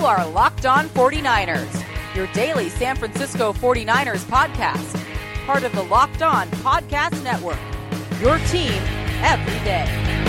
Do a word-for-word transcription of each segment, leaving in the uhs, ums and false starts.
are Locked On forty-niners, your daily San Francisco forty-niners podcast. Part of the Locked On Podcast Network, your team every day.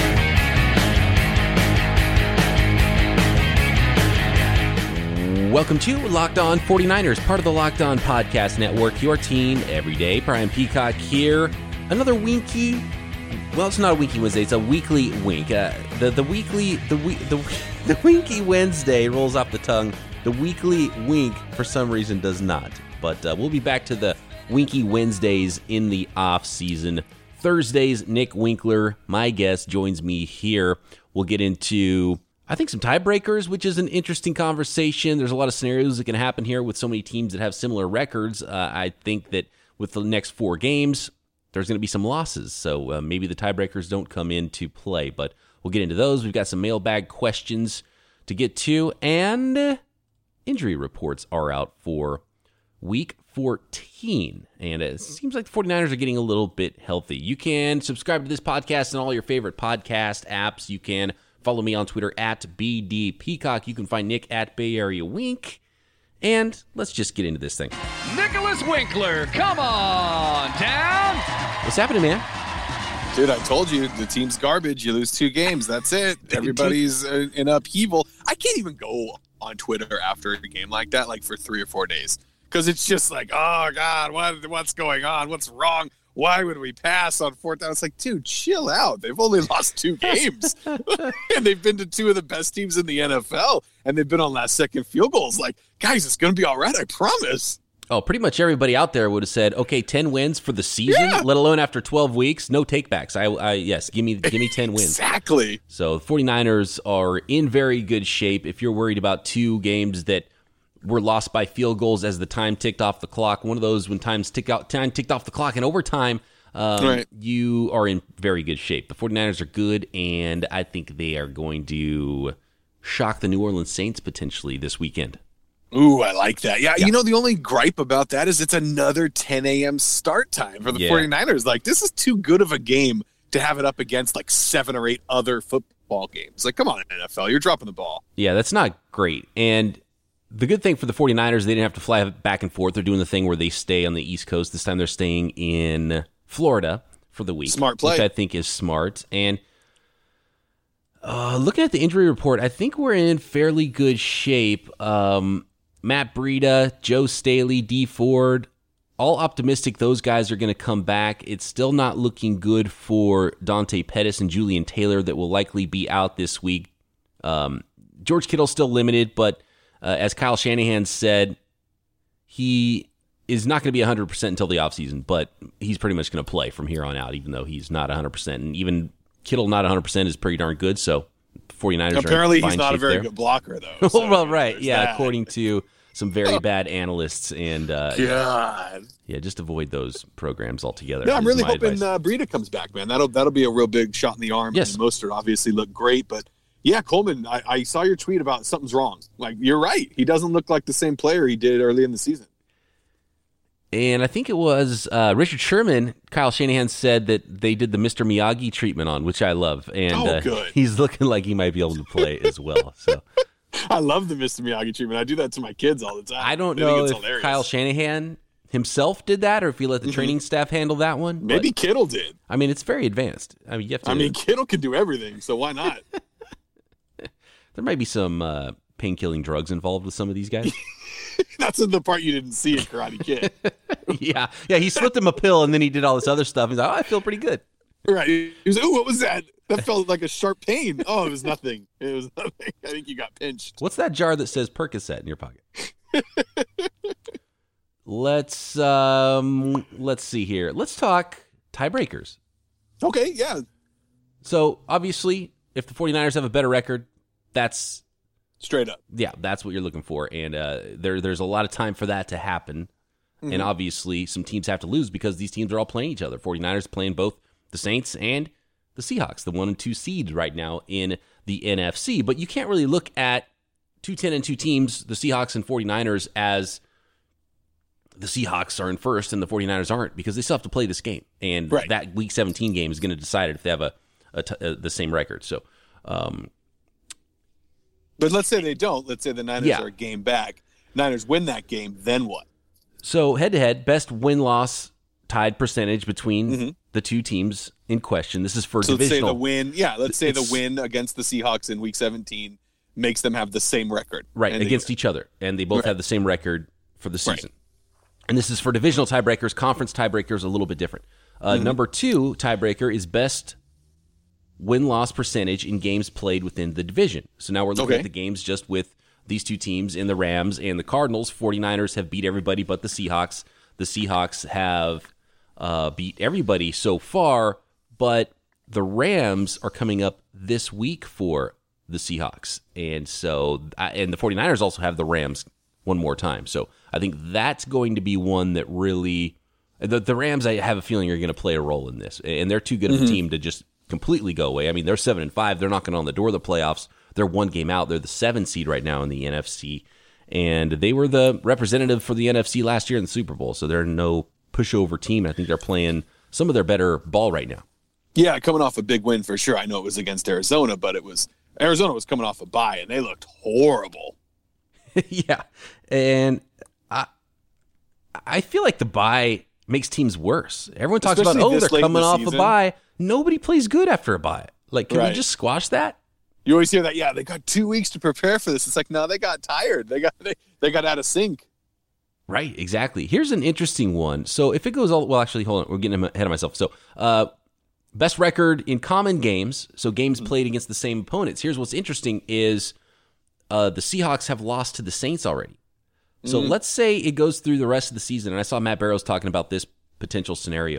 Welcome to Locked On forty-niners, part of the Locked On Podcast Network, your team every day. Brian Peacock here. Another winky, well, it's not a winky Wednesday, it's a weekly wink. Uh, the the weekly, the, the, the winky Wednesday rolls off the tongue. The weekly wink, for some reason, does not. But uh, we'll be back to the winky Wednesdays in the off season. Thursdays, Nick Winkler, my guest, joins me here. We'll get into, I think, some tiebreakers, which is an interesting conversation. There's a lot of scenarios that can happen here with so many teams that have similar records. Uh, I think that with the next four games, there's going to be some losses. So uh, maybe the tiebreakers don't come into play, but we'll get into those. We've got some mailbag questions to get to, and injury reports are out for week fourteen. And it seems like the forty-niners are getting a little bit healthy. You can subscribe to this podcast on all your favorite podcast apps. You can follow me on Twitter at B D Peacock. You can find Nick at Bay Area Wink. And let's just get into this thing. Nicholas Winkler, come on down. What's happening, man? Dude, I told you, the team's garbage. You lose two games. That's it. Everybody's in upheaval. I can't even go on Twitter after a game like that, like for three or four days. Because it's just like, oh, God, what what's going on? What's wrong? Why would we pass on fourth down? It's like, dude, chill out. They've only lost two games. And they've been to two of the best teams in the N F L. And they've been on last-second field goals. Like, guys, it's going to be all right, I promise. Oh, pretty much everybody out there would have said, okay, ten wins for the season, yeah. Let alone after twelve weeks. No takebacks. I, I yes, give me give me ten wins. Exactly. So the forty-niners are in very good shape. If you're worried about two games that were lost by field goals as the time ticked off the clock, one of those when times tick out, time ticked off the clock in overtime, um, right. You are in very good shape. The forty-niners are good, and I think they are going to shock the New Orleans Saints potentially this weekend. Ooh, I like that. Yeah, yeah, you know, the only gripe about that is it's another ten a.m. start time for the yeah. forty-niners. Like, this is too good of a game to have it up against, like, seven or eight other football games. Like, come on, N F L, you're dropping the ball. Yeah, that's not great. And the good thing for the forty-niners, they didn't have to fly back and forth. They're doing the thing where they stay on the East Coast. This time they're staying in Florida for the week. Smart play. Which I think is smart. And uh, looking at the injury report, I think we're in fairly good shape. Um, Matt Breida, Joe Staley, Dee Ford, all optimistic those guys are going to come back. It's still not looking good for Dante Pettis and Julian Taylor that will likely be out this week. Um, George Kittle's still limited, but uh, as Kyle Shanahan said, he is not going to be one hundred percent until the offseason, but he's pretty much going to play from here on out, even though he's not one hundred percent. And even Kittle not one hundred percent is pretty darn good, so forty-niners apparently are in fine he's not shape a very there. good blocker, though. So well, right, yeah, that. according to some very bad analysts, and uh, God, yeah, just avoid those programs altogether. Yeah, I'm really hoping advice. uh, Breida comes back, man. That'll that'll be a real big shot in the arm. Yes, and Mostert obviously looked great, but yeah, Coleman, I, I saw your tweet about something's wrong. Like, you're right, he doesn't look like the same player he did early in the season. And I think it was uh, Richard Sherman, Kyle Shanahan said that they did the Mister Miyagi treatment on, which I love, and oh, uh, good. he's looking like he might be able to play as well. So. I love the Mister Miyagi treatment. I do that to my kids all the time. I don't I know if hilarious. Kyle Shanahan himself did that or if he let the mm-hmm. training staff handle that one. Maybe but, Kittle did. I mean, it's very advanced. I mean, you have to, I mean, Kittle can do everything, so why not? There might be some uh, pain-killing drugs involved with some of these guys. That's in the part you didn't see in Karate Kid. yeah, yeah. He slipped him a pill and then he did all this other stuff. He's like, oh, I feel pretty good. Right. He was like, oh, what was that? That felt like a sharp pain. Oh, it was nothing. It was nothing. I think you got pinched. What's that jar that says Percocet in your pocket? let's um, let's see here. Let's talk tiebreakers. Okay, yeah. So, obviously, if the forty-niners have a better record, that's... Straight up. Yeah, that's what you're looking for. And uh, there, there's a lot of time for that to happen. Mm-hmm. And obviously, some teams have to lose because these teams are all playing each other. forty-niners playing both the Saints and the Seahawks, the one and two seeds right now in the N F C. But you can't really look at two ten and two teams, the Seahawks and forty-niners, as the Seahawks are in first and the forty-niners aren't, because they still have to play this game. And right. that Week seventeen game is going to decide if they have a, a, t- a the same record. So, um, But let's say they don't. Let's say the Niners Yeah. are a game back. Niners win that game. Then what? So head-to-head, best win-loss tied percentage between Mm-hmm. the two teams in question. This is for So let's say divisional. the win. Yeah, let's say the It's- win against the Seahawks in Week seventeen makes them have the same record. Right, And they against win. each other. And they both Right. have the same record for the Right. season. And this is for divisional tiebreakers. Conference tiebreakers a little bit different. Uh, Mm-hmm. Number two tiebreaker is best win-loss percentage in games played within the division. So now we're looking Okay. at the games just with these two teams in the Rams and the Cardinals. 49ers have beat everybody but the Seahawks. The Seahawks have uh, beat everybody so far, but the Rams are coming up this week for the Seahawks. And so, and the 49ers also have the Rams one more time. So I think that's going to be one that really, the, the Rams, I have a feeling, are going to play a role in this. And they're too good of a team to just completely go away. I mean, they're seven and five. They're knocking on the door of the playoffs. They're one game out. They're the seven seed right now in the N F C. And they were the representative for the N F C last year in the Super Bowl. So they're no pushover team. I think they're playing some of their better ball right now. Yeah, coming off a big win for sure. I know it was against Arizona, but it was Arizona was coming off a bye, and they looked horrible. Yeah. And I I feel like the bye makes teams worse. Everyone talks Especially about, oh, this they're late in coming the off a season. bye. Nobody plays good after a bye. Like, can we Right. just squash that? You always hear that. Yeah, they got two weeks to prepare for this. It's like, no, they got tired. They got they, they got out of sync. Right, exactly. Here's an interesting one. So if it goes all, well, actually, hold on. We're getting ahead of myself. So, uh, best record in common games. So games played against the same opponents. Here's what's interesting is uh, the Seahawks have lost to the Saints already. So let's say it goes through the rest of the season. And I saw Matt Barrows talking about this potential scenario.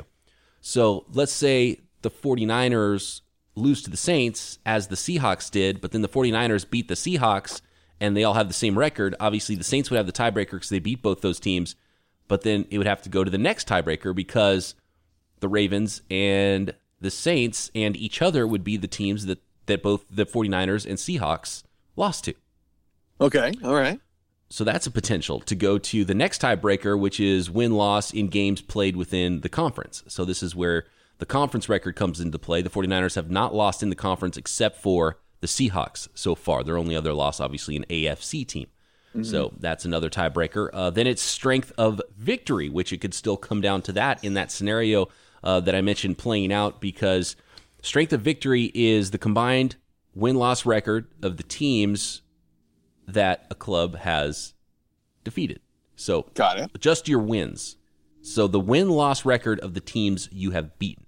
So let's say the 49ers lose to the Saints as the Seahawks did, but then the 49ers beat the Seahawks and they all have the same record. Obviously, the Saints would have the tiebreaker because they beat both those teams, but then it would have to go to the next tiebreaker because the Ravens and the Saints and each other would be the teams that, that both the 49ers and Seahawks lost to. Okay, all right. So that's a potential to go to the next tiebreaker, which is win-loss in games played within the conference. So this is where the conference record comes into play. The 49ers have not lost in the conference except for the Seahawks so far. Their only other loss, obviously, an A F C team. Mm-hmm. So that's another tiebreaker. Uh, then it's strength of victory, which it could still come down to that in that scenario uh, that I mentioned playing out, because strength of victory is the combined win-loss record of the teams that a club has defeated. So Got it. just your wins. So the win-loss record of the teams you have beaten.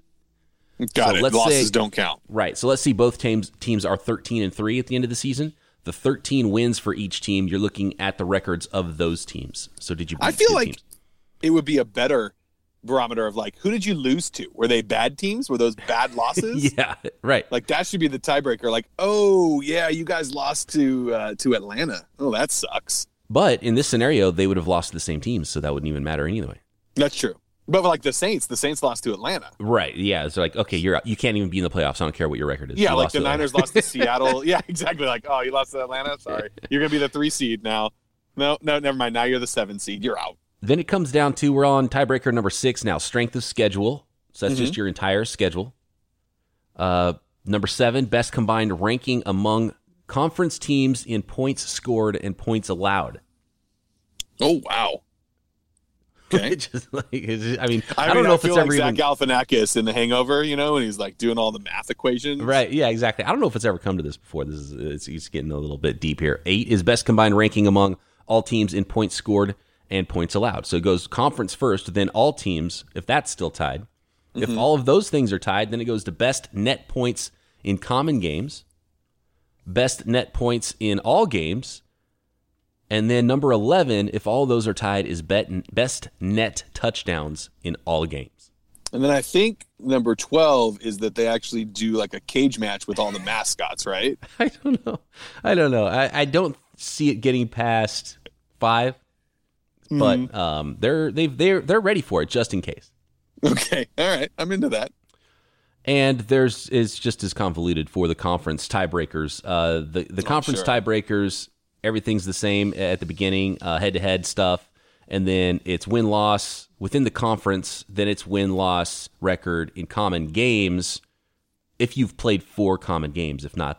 Got So it. let's Losses say- don't count. Right. So let's see, both teams teams are thirteen and three at the end of the season. The thirteen wins for each team, you're looking at the records of those teams. So did you beat I feel two like teams? it would be a better barometer of like, who did you lose to? Were they bad teams? Were those bad losses? Yeah, right. Like that should be the tiebreaker. Like, oh yeah, you guys lost to uh, to Atlanta. Oh, that sucks. But in this scenario, they would have lost to the same teams, so that wouldn't even matter anyway. That's true. But like the Saints, the Saints lost to Atlanta. Right. Yeah. It's like, okay, you're out. You can't even be in the playoffs. I don't care what your record is. Yeah, You like lost the to Atlanta. Niners lost to Seattle. Yeah, exactly. Like, oh, you lost to Atlanta. Sorry, you're gonna be the three seed now. No, no, never mind. Now you're the seven seed. You're out. Then it comes down to, we're on tiebreaker number six now, strength of schedule. So that's Mm-hmm. just your entire schedule. Uh, number seven, best combined ranking among conference teams in points scored and points allowed. Oh wow. Okay. It's just like, it's just- I mean, I, I, don't mean, know I if feel it's like ever Zach even Galifianakis in The Hangover, you know, and he's like doing all the math equations. right. Yeah, exactly. I don't know if it's ever come to this before. This is it's, it's getting a little bit deep here. Eight is best combined ranking among all teams in points scored and points allowed. So it goes conference first, then all teams, if that's still tied. If all of those things are tied, then it goes to best net points in common games, best net points in all games, and then number eleven, if all those are tied, is bet, best net touchdowns in all games. And then I think number twelve is that they actually do like a cage match with all the mascots, right? I don't know. I don't know. I, I don't see it getting past five, but um, they're they've they're they're ready for it just in case. Okay. All right. I'm into that. And there's is just as convoluted for the conference tiebreakers. Uh, the the conference sure. tiebreakers, everything's the same at the beginning, uh, head-to-head stuff, and then it's win-loss within the conference. Then it's win-loss record in common games. If you've played four common games, if not, then it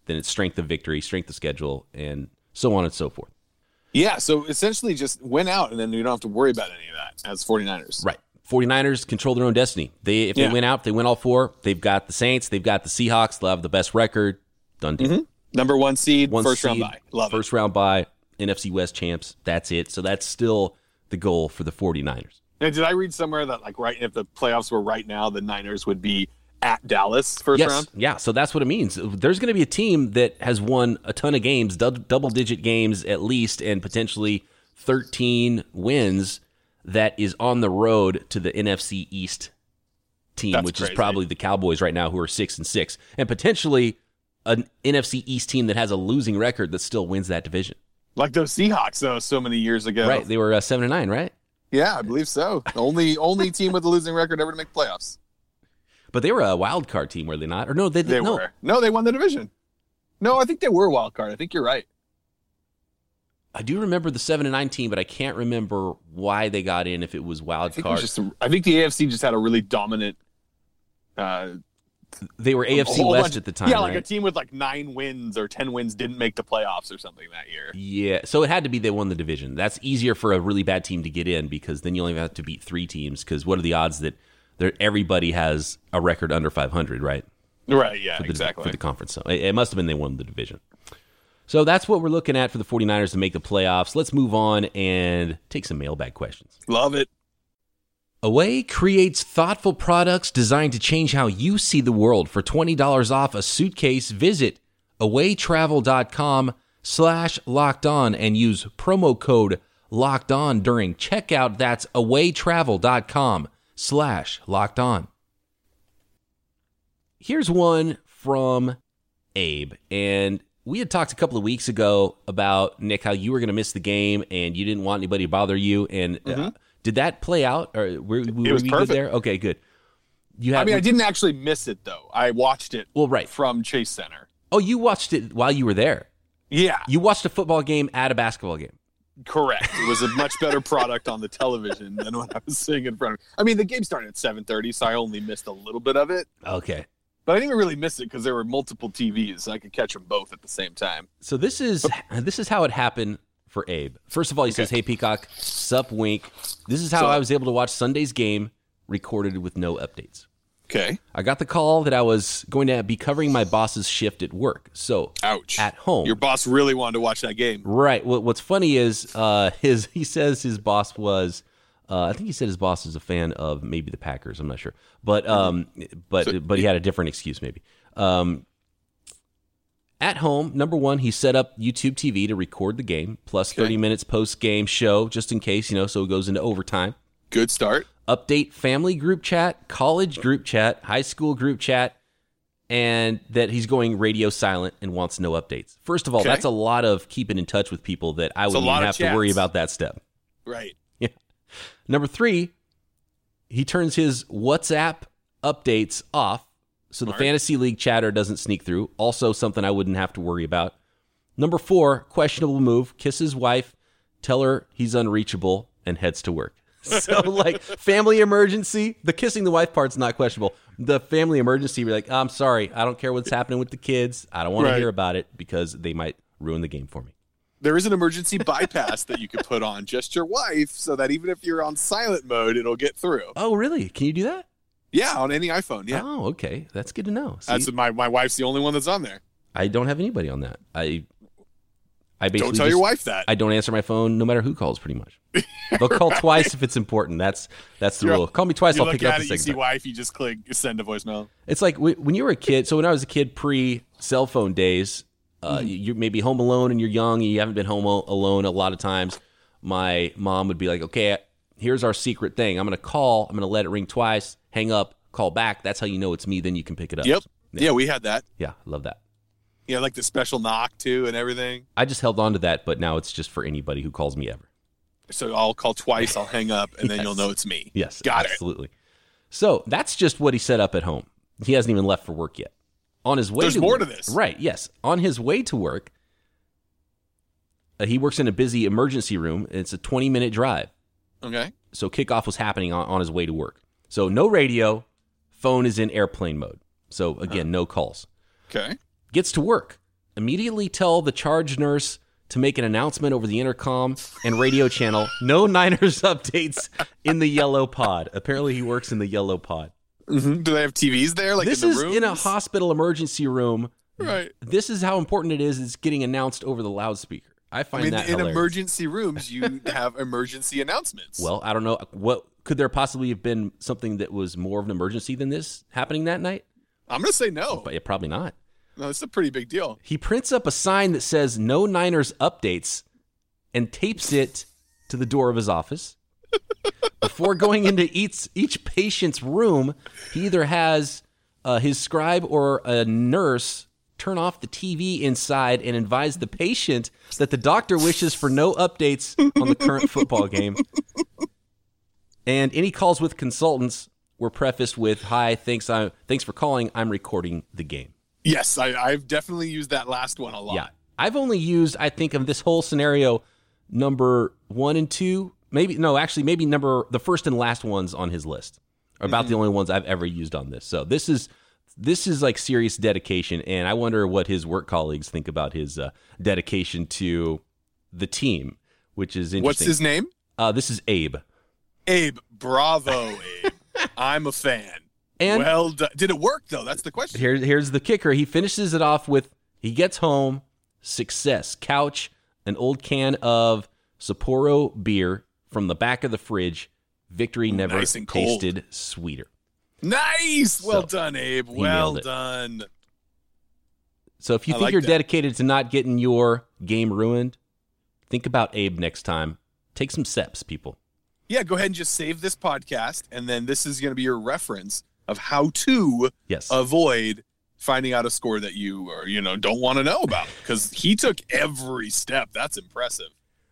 then it's strength of victory, strength of schedule, and so on and so forth. Yeah, so essentially just win out, and then you don't have to worry about any of that as 49ers. Right. 49ers control their own destiny. They If Yeah. they win out, if they win all four, they've got the Saints, they've got the Seahawks, they'll have the best record. Done deal. Mm-hmm. Number one seed, One first round seed, bye. Love First it. round bye, N F C West champs. That's it. So that's still the goal for the 49ers. Now, did I read somewhere that, like, right if the playoffs were right now, the Niners would be at Dallas first Yes. round? Yeah, so that's what it means. There's going to be a team that has won a ton of games, dou- double-digit games at least, and potentially thirteen wins that is on the road to the N F C East team, That's which crazy. is probably the Cowboys right now, who are six and six, and potentially an N F C East team that has a losing record that still wins that division. Like those Seahawks, though, so many years ago. Right? They were uh, seven and nine, right? Yeah, I believe so. The only only team with a losing record ever to make playoffs. But they were a wild card team, were they not? Or no, they, They no. were. No, they won the division. No, I think they were a wild card. I think you're right. I do remember the seven and nine team, but I can't remember why they got in. If it was I wild think, it card, was just, I think the A F C just had a really dominant. Uh, they were A F C a whole West bunch- at the time. Yeah, right? like a team with like nine wins or ten wins didn't make the playoffs or something that year. Yeah, so it had to be they won the division. That's easier for a really bad team to get in because then you only have to beat three teams. Because what are the odds that there, everybody has a record under five hundred, right? Right, yeah, For the, exactly. For the conference. So it, it must have been they won the division. So that's what we're looking at for the 49ers to make the playoffs. Let's move on and take some mailbag questions. Love it. Away creates thoughtful products designed to change how you see the world. For twenty dollars off a suitcase, visit awaytravel.com slash locked on and use promo code locked on during checkout. That's awaytravel.com slash locked on. Here's one from Abe. And we had talked a couple of weeks ago about, Nick, how you were going to miss the game and you didn't want anybody to bother you. And uh, did that play out? Or were, were Mm-hmm. It was we perfect. good there? Okay, good. You had, I mean, I didn't actually miss it, though. I watched it Well, right. from Chase Center. Oh, you watched it while you were there. Yeah, You watched a football game at a basketball game. correct. It was a much better product on the television than what I was seeing in front of me. I mean, the game started at seven thirty, so I only missed a little bit of it. Okay. But I didn't even really miss it because there were multiple T Vs, so I could catch them both at the same time. So this is this is how it happened for Abe. First of all, he says, "Hey Peacock, sup wink. This is how So- I was able to watch Sunday's game recorded with no updates. Okay. I got the call that I was going to be covering my boss's shift at work. So Ouch. at home, Your boss really wanted to watch that game. right. What, what's funny is uh, his he says his boss was." Uh, I think he said his boss is a fan of maybe the Packers. I'm not sure, but um, but So- but he had a different excuse maybe. Um, at home, number one, he set up YouTube T V to record the game, plus Okay. thirty minutes post game show just in case, you know, so it goes into overtime. Good start. Update family group chat, college group chat, high school group chat, and that he's going radio silent and wants no updates. First of all, Okay. that's a lot of keeping in touch with people that I It's a wouldn't lot even of have to worry chats. about that step. Right. Number three, he turns his WhatsApp updates off so the Smart. fantasy league chatter doesn't sneak through. Also something I wouldn't have to worry about. Number four, questionable move, kiss his wife, tell her he's unreachable, and heads to work. So like family emergency, the kissing the wife part's not questionable. The family emergency, we're like, I'm sorry, I don't care what's happening with the kids. I don't want Right. to hear about it because they might ruin the game for me. There is an emergency bypass that you could put on just your wife so that even if you're on silent mode, it'll get through. Oh, really? Can you do that? Yeah, on any iPhone. Yeah. Oh, okay. That's good to know. See? That's my, my wife's the only one that's on there. I don't have anybody on that. I I basically Don't tell just- your wife that. I don't answer my phone no matter who calls, pretty much. They'll call twice if it's important. That's that's the You're- rule. Call me twice, you I'll look pick it up at the it, you second see time. wife, you just click send a voicemail. It's like wh- when you were a kid. So when I was a kid, pre-cell phone days, uh, Mm-hmm. you're maybe home alone and you're young and you haven't been home al- alone a lot of times. My mom would be like, okay, here's our secret thing. I'm going to call. I'm going to let it ring twice, hang up, call back. That's how you know it's me. Then you can pick it up. Yep. Yeah. Yeah, we had that. Yeah, I love that. Yeah, like the special knock too and everything. I just held on to that, but now it's just for anybody who calls me ever. So I'll call twice, I'll hang up, and then Yes. you'll know it's me. Yes, Got it. absolutely. So that's just what he set up at home. He hasn't even left for work yet. On his way, There's to more work, to this. right? Yes, on his way to work, uh, he works in a busy emergency room. It's a twenty minute drive, Okay. so kickoff was happening on, on his way to work. So no radio, phone is in airplane mode. So again, no calls. Okay. Gets to work. immediately tell the charge nurse to make an announcement over the intercom and radio channel. No Niners updates in the yellow pod. Apparently, he works in the yellow pod. Mm-hmm. Do they have T Vs there? Like this in the is rooms? in a hospital emergency room. Right. This is how important it is. It's getting announced over the loudspeaker. I find I mean, that in hilarious. emergency rooms, you have emergency announcements. Well, I don't know. What could there possibly have been something that was more of an emergency than this happening that night? I'm going to say no. But yeah, probably not. No, it's a pretty big deal. He prints up a sign that says "No Niners updates" and tapes it to the door of his office. Before going into each each patient's room, he either has uh, his scribe or a nurse turn off the T V inside and advise the patient that the doctor wishes for no updates on the current football game. And any calls with consultants were prefaced with, "Hi, thanks, I, thanks for calling. I'm recording the game." Yes, I, I've definitely used that last one a lot. Yeah, I've only used, I think, of this whole scenario, number one and two. Maybe, no, actually, maybe number, the first and last ones on his list are about mm-hmm. the only ones I've ever used on this. So this is, this is like serious dedication, and I wonder what his work colleagues think about his uh, dedication to the team, which is interesting. What's his name? Uh, this is Abe. Abe, bravo, Abe. I'm a fan. And well done. Did it work, though? That's the question. Here, here's the kicker. He finishes it off with, he gets home, success, couch, an old can of Sapporo beer from the back of the fridge. Victory Ooh, never nice tasted sweeter. Nice. Well So, done, Abe. Well done. So if you I think like you're that. dedicated to not getting your game ruined, think about Abe next time. Take some steps, people. Yeah, go ahead and just save this podcast, and then this is going to be your reference of how to Yes. avoid finding out a score that you or you know don't want to know about, because he took every step. That's impressive.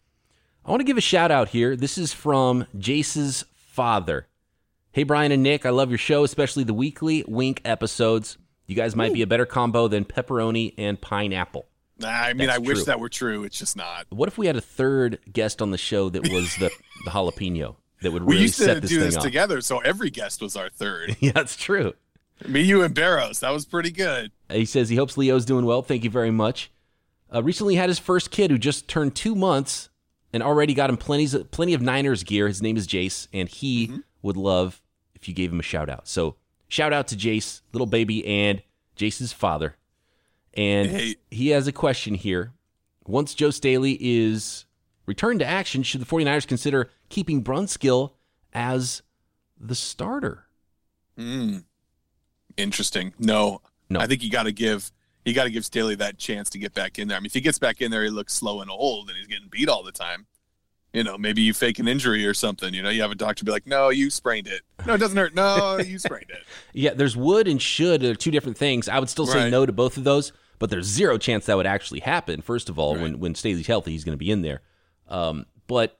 I want to give a shout out here. This is from Jace's father. "Hey, Brian and Nick, I love your show, especially the weekly Wink episodes. You guys might Ooh. be a better combo than pepperoni and pineapple." Nah, I mean, That's I wish true. that were true. It's just not. What if we had a third guest on the show that was the, the jalapeno that would We really used set to this do thing this off? together, so every guest was our third. Yeah, that's true. Me, you, and Barrows. That was pretty good. He says he hopes Leo's doing well. Thank you very much. Uh, recently had his first kid who just turned two months and already got him plenty, plenty of Niners gear. His name is Jace, and he mm-hmm. would love if you gave him a shout out. So shout out to Jace, little baby, and Jace's father. And Hey. he has a question here. Once Joe Staley is returned to action, should the 49ers consider keeping Brunskill as the starter? Mm. Interesting. No, No. I think you got to give you got to give Staley that chance to get back in there. I mean, if he gets back in there, he looks slow and old, and he's getting beat all the time. You know, maybe you fake an injury or something. You know, you have a doctor be like, "No, you sprained it. No, it doesn't hurt. No, you sprained it." Yeah, there's would and should. They're two different things. I would still say Right. no to both of those, but there's zero chance that would actually happen. First of all, Right. when when Staley's healthy, he's going to be in there. Um, but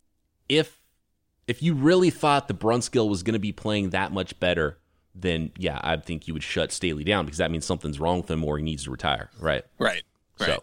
if if you really thought the Brunskill was going to be playing that much better, then yeah, I think you would shut Staley down, because that means something's wrong with him or he needs to retire. Right. Right. Right. So,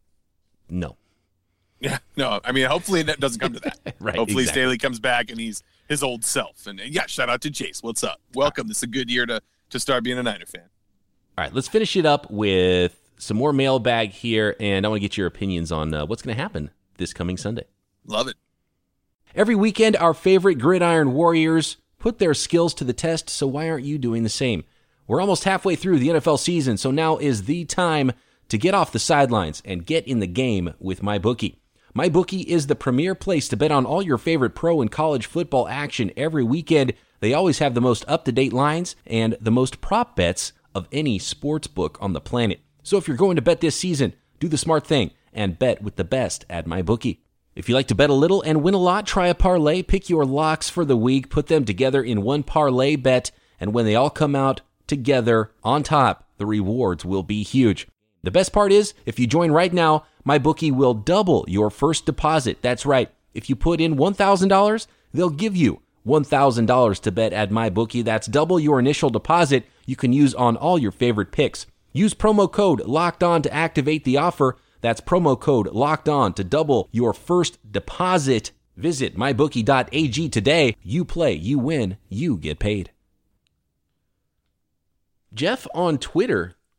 no. Yeah. No, I mean, hopefully that doesn't come to that. Right, Hopefully exactly. Staley comes back and he's his old self. And yeah, shout out to Jace. What's up? Welcome. This is a good year to to start being a Niner fan. All right, let's finish it up with some more mailbag here, and I want to get your opinions on uh, what's going to happen this coming Sunday. Love it. Every weekend, our favorite gridiron warriors put their skills to the test, so why aren't you doing the same? We're almost halfway through the N F L season, so now is the time to get off the sidelines and get in the game with MyBookie. MyBookie is the premier place to bet on all your favorite pro and college football action every weekend. They always have the most up-to-date lines and the most prop bets of any sports book on the planet. So if you're going to bet this season, do the smart thing and bet with the best at MyBookie. If you like to bet a little and win a lot, try a parlay. Pick your locks for the week, put them together in one parlay bet, and when they all come out together on top, the rewards will be huge. The best part is, if you join right now, MyBookie will double your first deposit. That's right. If you put in one thousand dollars, they'll give you one thousand dollars to bet at MyBookie. That's double your initial deposit you can use on all your favorite picks. Use promo code LOCKEDON to activate the offer. That's promo code LOCKEDON to double your first deposit. Visit my bookie dot a g today. You play, you win, you get paid. Jeff on Twitter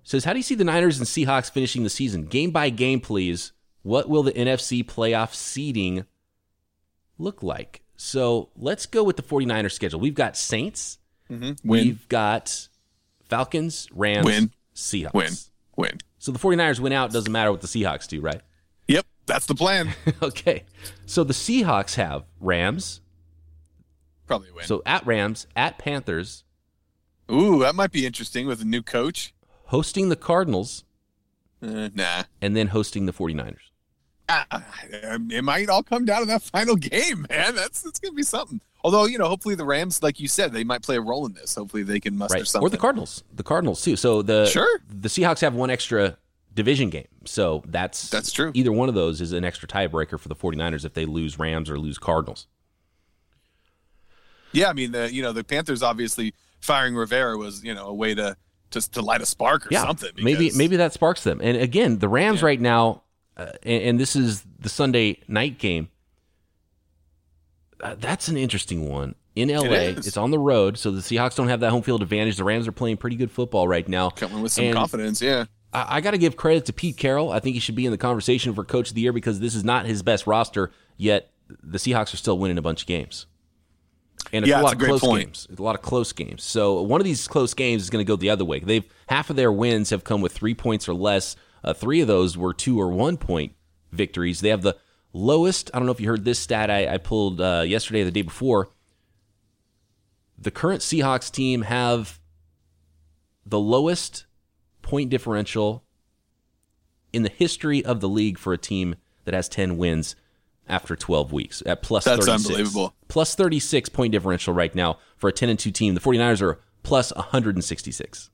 says, how do you see the Niners and Seahawks finishing the season? Game by game, please. What will the N F C playoff seeding look like? So let's go with the 49ers schedule. We've got Saints. Mm-hmm. We've got Falcons, Rams, Win. Seahawks. Win. Win. So the 49ers win out. Doesn't matter what the Seahawks do, right? Yep, that's the plan. Okay. So the Seahawks have Rams. Probably win. So at Rams, at Panthers. Ooh, that might be interesting with a new coach. Hosting the Cardinals. Uh, nah. And then hosting the 49ers. Uh, it might all come down to that final game, man. That's that's going to be something. Although, you know, hopefully the Rams, like you said, they might play a role in this. Hopefully they can muster Right. something. Or the Cardinals. The Cardinals, too. So the Sure. the Seahawks have one extra division game. So that's That's true. Either one of those is an extra tiebreaker for the 49ers if they lose Rams or lose Cardinals. Yeah, I mean, the you know, the Panthers obviously firing Rivera was, you know, a way to just to light a spark or yeah, something. Because, maybe maybe that sparks them. And again, the Rams Yeah. right now, uh, and, and this is the Sunday night game. Uh, that's an interesting one. In L A, It is. it's on the road, so the Seahawks don't have that home field advantage. The Rams are playing pretty good football right now. coming with some And confidence, yeah. I, I got to give credit to Pete Carroll. I think he should be in the conversation for Coach of the Year because this is not his best roster, yet the Seahawks are still winning a bunch of games. And it's Yeah, a lot it's of a great close point. games. A lot of close games. So one of these close games is going to go the other way. They've half of their wins have come with three points or less. Uh, three of those were two or one point victories. They have the lowest. I don't know if you heard this stat I, I pulled uh, yesterday or the day before. The current Seahawks team have the lowest point differential in the history of the league for a team that has ten wins after twelve weeks at plus That's thirty-six. unbelievable. Plus thirty-six point differential right now for a ten and two team. The 49ers are plus one hundred sixty-six.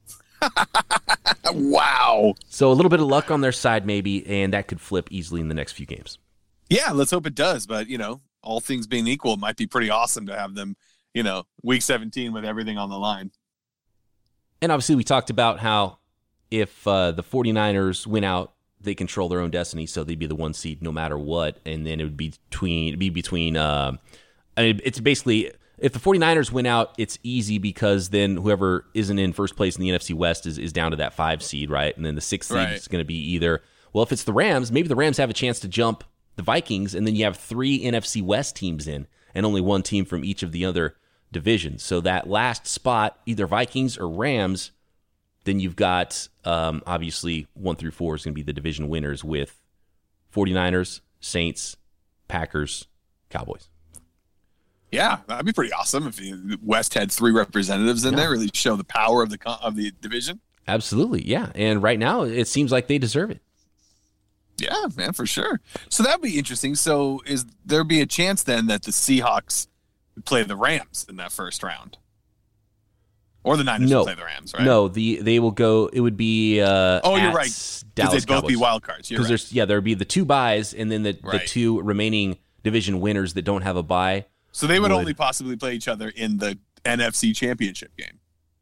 Wow. So a little bit of luck on their side maybe, and that could flip easily in the next few games. Yeah, let's hope it does. But, you know, all things being equal, it might be pretty awesome to have them, you know, week seventeen with everything on the line. And obviously we talked about how if uh, the 49ers win out, they control their own destiny, so they'd be the one seed no matter what. And then it would be between, it'd be between uh, I mean, it's basically, if the 49ers win out, it's easy because then whoever isn't in first place in the N F C West is, is down to that five seed, right? And then the sixth seed Right. is going to be either, well, if it's the Rams, maybe the Rams have a chance to jump the Vikings, and then you have three N F C West teams in, and only one team from each of the other divisions. So that last spot, either Vikings or Rams, then you've got, um, obviously, one through four is going to be the division winners with 49ers, Saints, Packers, Cowboys. Yeah, that'd be pretty awesome if the West had three representatives in Yeah. there, really show the power of the co- of the division. Absolutely, yeah. And right now, it seems like they deserve it. Yeah, man, for sure. So that'd be interesting. So is there be a chance then that the Seahawks would play the Rams in that first round? Or the Niners No. would play the Rams, right? No, the they will go, it would be uh, Oh, you're at right. Because Dallas they'd both be Cowboys. wild cards. You're Because right. there's, yeah, there would be the two buys, and then the, the Right. two remaining division winners that don't have a bye. So they would, would- only possibly play each other in the N F C Championship game.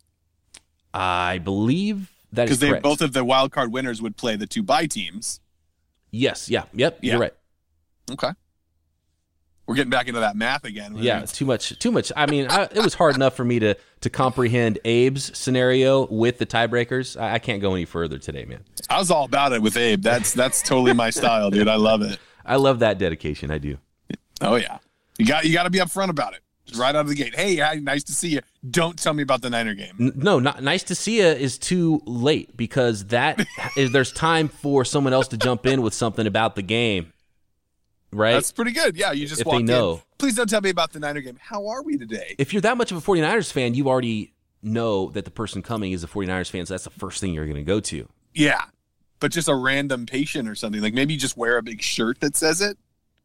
I believe that is Because they correct. both of the wild card winners would play the two bye teams. Yes, yeah, yep, Yeah. you're right. Okay. We're getting back into that math again. Yeah, too much, too much. I mean, I, it was hard enough for me to to comprehend Abe's scenario with the tiebreakers. I, I can't go any further today, man. I was all about it with Abe. That's that's totally my style, dude. I love it. I love that dedication. I do. Oh yeah, you got you got to be upfront about it. Just right out of the gate. Hey, hi, nice to see you. Don't tell me about the Niner game. N- No, not nice to see you is too late because that is there's time for someone else to jump in with something about the game, right? That's pretty good. Yeah, you just If they walked know. in. Please don't tell me about the Niner game. How are we today? If you're that much of a 49ers fan, you already know that the person coming is a 49ers fan, so that's the first thing you're going to go to. Yeah, but just a random patient or something. Like maybe you just wear a big shirt that says it.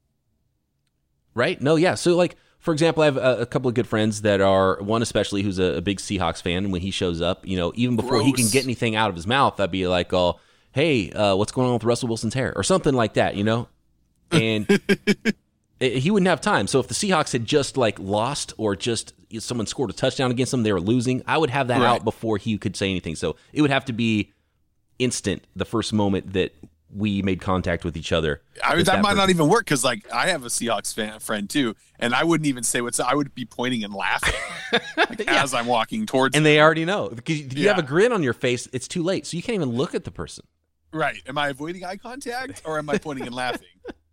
Right? No, yeah. So, like, for example, I have a, a couple of good friends that are, one especially who's a, a big Seahawks fan. And when he shows up, you know, even before he can Gross. get anything out of his mouth, I'd be like, oh, hey, uh, what's going on with Russell Wilson's hair? Or something like that, you know? And it, he wouldn't have time. So if the Seahawks had just, like, lost or just someone scored a touchdown against them, they were losing, I would have that Right. out before he could say anything. So it would have to be instant the first moment that we made contact with each other. I mean, with that, that might person. not even work because, like, I have a Seahawks fan friend too, and I wouldn't even say what's. I would be pointing and laughing like, Yeah. as I'm walking towards. And them. they already know because you Yeah. have a grin on your face. It's too late, so you can't even look at the person. Right? Am I avoiding eye contact or am I pointing and laughing?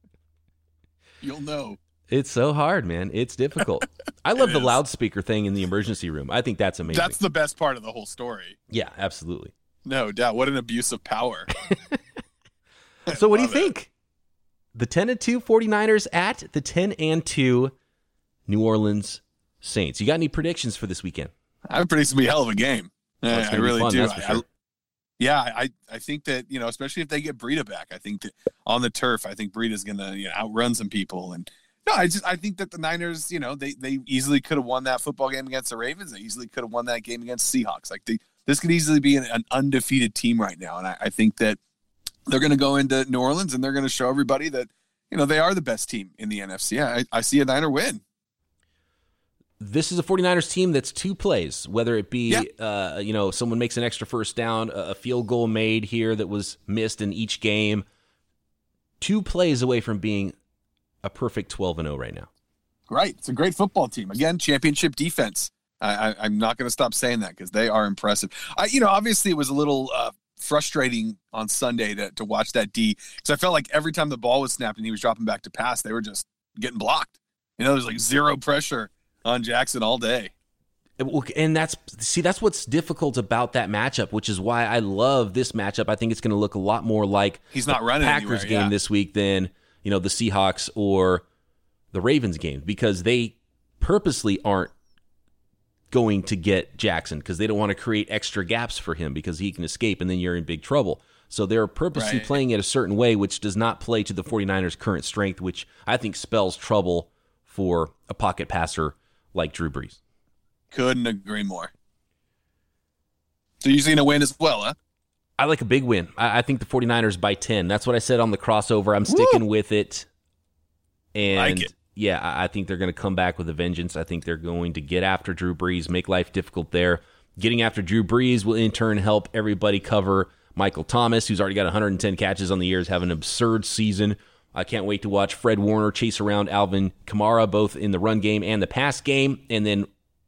You'll know. It's so hard, man. It's difficult. I love It the is. loudspeaker thing in the emergency room. I think that's amazing. That's the best part of the whole story. yeah, absolutely. No doubt. What an abuse of power. So what do you Love it. think? The ten and two 49ers at the ten and two New Orleans Saints. You got any predictions for this weekend? I predict it's gonna be a hell of a game. Oh, it's I gonna be really fun, do. that's for I- sure. yeah, I, I think that, you know, especially if they get Breida back, I think that on the turf, I think Breida's gonna, you know, outrun some people. And no, I just I think that the Niners, you know, they they easily could have won that football game against the Ravens. They easily could have won that game against the Seahawks. Like they, this could easily be an, an undefeated team right now. And I, I think that they're going to go into New Orleans and they're going to show everybody that, you know, they are the best team in the N F C. I, I see a Niner win. This is a 49ers team that's two plays, whether it be, Yeah. uh, you know, someone makes an extra first down, a a field goal made here that was missed in each game. Two plays away from being a perfect twelve and oh right now. Right. It's a great football team. Again, championship defense. I, I, I'm not going to stop saying that because they are impressive. I, you know, obviously it was a little uh, frustrating on Sunday to, to watch that D because I felt like every time the ball was snapped and he was dropping back to pass, they were just getting blocked. You know, there's like zero pressure on Jackson all day. And that's, see, that's what's difficult about that matchup, which is why I love this matchup. I think it's going to look a lot more like He's not the running Packers anywhere, game yeah. this week than, you know, the Seahawks or the Ravens game, because they purposely aren't going to get Jackson because they don't want to create extra gaps for him because he can escape and then you're in big trouble. So they're purposely Right. playing it a certain way, which does not play to the 49ers' current strength, which I think spells trouble for a pocket passer like Drew Brees. Couldn't agree more. So you're going to win as well, huh? I like a big win. I, I think the 49ers by ten. That's what I said on the crossover. I'm sticking with it. And Like it. yeah, I, I think they're going to come back with a vengeance. I think they're going to get after Drew Brees, make life difficult there. Getting after Drew Brees will in turn help everybody cover Michael Thomas, who's already got one hundred ten catches on the year, is having an absurd season. I can't wait to watch Fred Warner chase around Alvin Kamara, both in the run game and the pass game. And then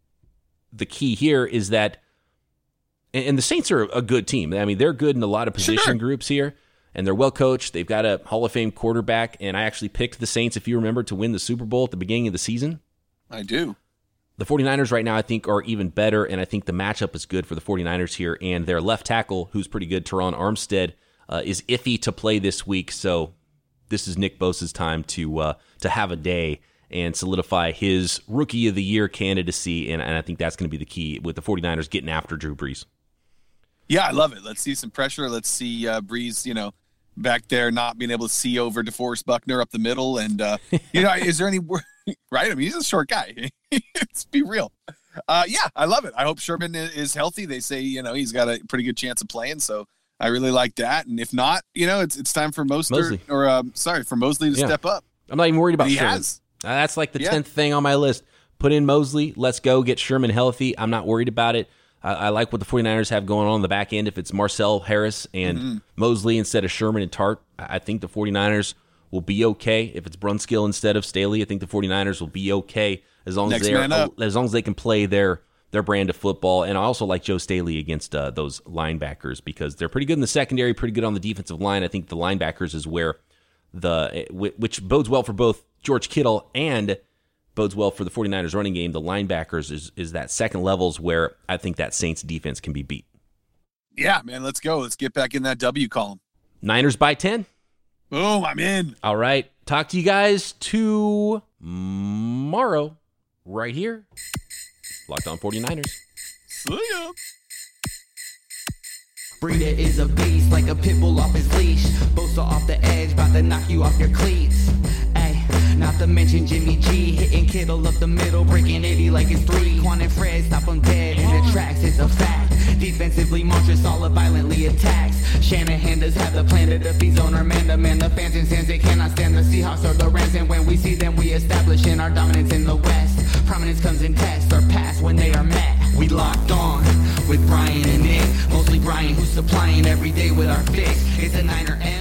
the key here is that, and the Saints are a good team. I mean, they're good in a lot of position Sure. groups here, and they're well coached. They've got a Hall of Fame quarterback, and I actually picked the Saints, if you remember, to win the Super Bowl at the beginning of the season. I do. The 49ers right now, I think, are even better, and I think the matchup is good for the 49ers here. And their left tackle, who's pretty good, Teron Armstead, uh, is iffy to play this week. So this is Nick Bosa's time to uh, to have a day and solidify his Rookie of the Year candidacy. And, and I think that's going to be the key with the 49ers getting after Drew Brees. Yeah, I love it. Let's see some pressure. Let's see uh, Breeze, you know, back there not being able to see over DeForest Buckner up the middle. And, uh, you know, is there any – right? I mean, he's a short guy. Let's be real. Uh, yeah, I love it. I hope Sherman is healthy. They say, you know, he's got a pretty good chance of playing. So I really like that. And if not, you know, it's it's time for Mostert, Mosley. or um, sorry, for Mosley to Yeah. step up. I'm not even worried about And he Sherman. has. Uh, that's like the Yeah. tenth thing on my list. Put in Mosley. Let's go. Get Sherman healthy. I'm not worried about it. I, I like what the 49ers have going on in the back end. If it's Marcel Harris and Mm-hmm. Mosley instead of Sherman and Tart, I I think the 49ers will be okay. If it's Brunskill instead of Staley, I think the 49ers will be okay as long Next as they man up. as long as they can play their their brand of football. And I also like Joe Staley against uh, those linebackers because they're pretty good in the secondary, pretty good on the defensive line. I think the linebackers is where the which bodes well for both George Kittle and bodes well for the 49ers running game. The linebackers is is that second levels where I think that Saints defense can be beat. Yeah, man, let's go. Let's get back in that W column. Niners by ten. Boom, I'm in. All right. Talk to you guys tomorrow right here. Locked On 49ers. See ya. Breida is a beast, like a pit bull off his leash. Bosa off the edge, about to knock you off your cleats. Ayy, not to mention Jimmy G, hitting Kittle up the middle, breaking eighty like it's three. Quan and Fred stop him dead in the tracks, it's a fact. Defensively, Montrezl Harrell violently attacks. Shanahan does have the plan to defeat Zone or Manda. Man, the fans and Sands, they cannot stand the Seahawks or the Rams. And when we see them, we establish in our dominance in the West. Prominence comes in tests or pass when they are met. We locked on with Brian and Nick. Mostly Brian, who's supplying every day with our fix. It's a Niner